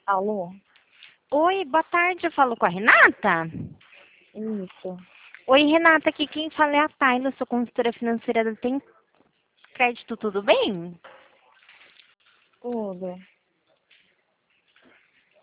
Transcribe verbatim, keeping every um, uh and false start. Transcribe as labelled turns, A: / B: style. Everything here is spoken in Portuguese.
A: Alô?
B: Oi, boa tarde, eu falo com a Renata?
A: Isso.
B: Oi, Renata, aqui quem fala é a Tayla, sou consultora financeira da Tem Crédito, tudo bem?
A: Tudo.